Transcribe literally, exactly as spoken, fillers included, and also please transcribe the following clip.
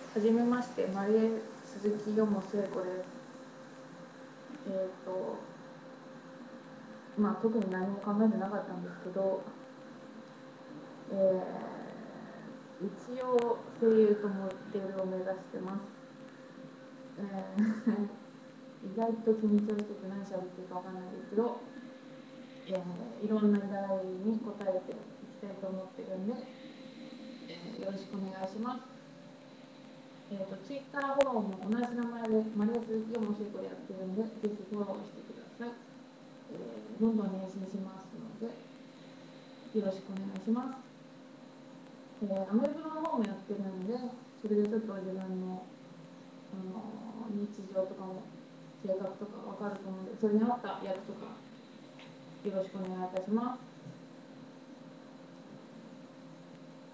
はじめまして、マリエ鈴木よも聖子です。えっ、と、まあ、特に何も考えてなかったんですけど、えー一応声優とモデルを目指してます。えー意外と緊張してて何喋ってるかわかんないですけど、えーいろんな議題に答えていきたいと思ってるんで、えーよろしくお願いします。えーと、ツイッターフォローも同じ名前でマリア鈴木よも聖子でやってるんで、ぜひフォローしてください。えーどんどん返信しますので、よろしくお願いします。えーアメブロの方もやってるんで、それでちょっと自分の、あのー日常とかも性格とかわかると思うんで、それに合ったやつとかよろしくお願いいたします。